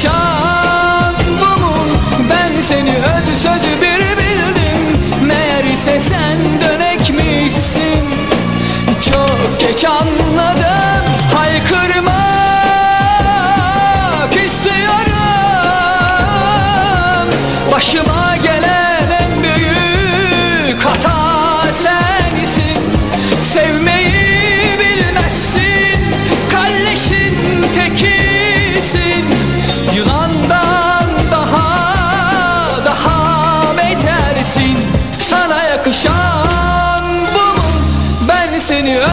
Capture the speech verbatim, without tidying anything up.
yaşam bu mu? Ben seni öz sözü bir bildim, meğerse sen dönekmişsin. Çok geç anladım, haykırmak istiyorum. Başıma gelen en büyük hata sensin. Sevmeyi bilmezsin, kalleşin tekisin. Yılan